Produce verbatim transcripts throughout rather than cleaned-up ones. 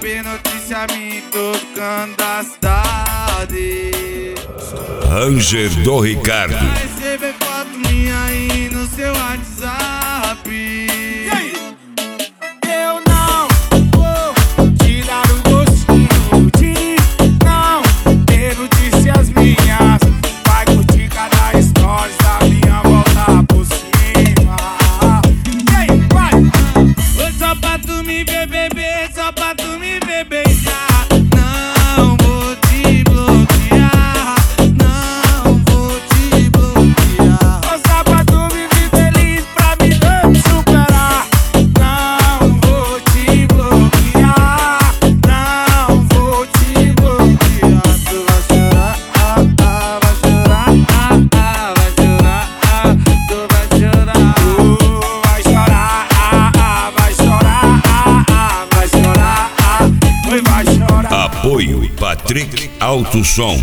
saber notícia minha em todo canto da cidade. Ranger do Ricardo. Vai receber foto minha aí no seu WhatsApp. E aí? Eu não vou te dar o gostinho de não ter notícias minhas. Vai curtir cada stories da minha volta por cima. E aí, vai! Foi só pra tu me ver beber, só pra tu me ver beijar. Não vou te bloquear, não vou te bloquear. Foi só pra tu me ver feliz, pra me ver me superar. Não vou te bloquear, não vou te bloquear. Tu vai chorar, ah, ah, vai chorar, ah, ah, vai chorar, ah, tu vai chorar. Tu vai chorar, ah, ah, vai chorar, ah, ah, vai chorar, ah, oi, vai chorar. Apoio Patrick Alto Som.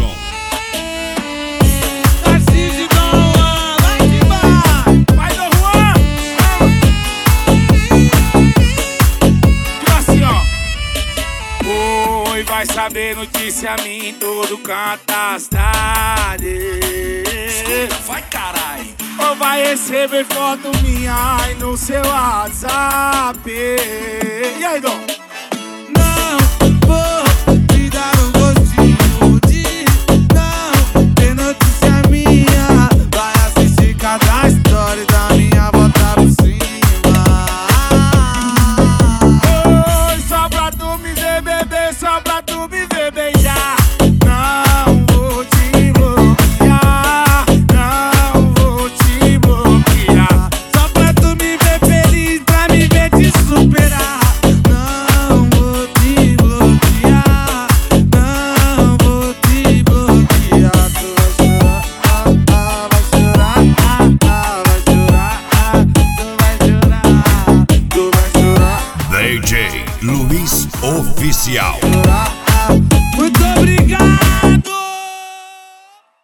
Tarcísio Dom Juan, vai de bar. Vai, Dom Juan! Tipo assim, ó. Oi, vai saber notícia minha em todo canto da cidade. Vai, carai! Ou vai receber foto minha aí no seu WhatsApp. E aí, Dom? Não vou te dar um gostinho de não ter notícia minha. Vai assistir cada story da minha volta por cima. Oi, só pra tu me ver beber, só pra tu me ver beijar. Não vou te bloquear, não vou te bloquear. Só pra tu me ver feliz, pra me ver te superar. Não vou te bloquear, não vou te bloquear. Tu vai chorar, ah, ah, vai chorar, ah, ah, vai chorar, ah, tu vai chorar, tu vai chorar, D J Luiz Oficial. chorar, ah. Muito obrigado!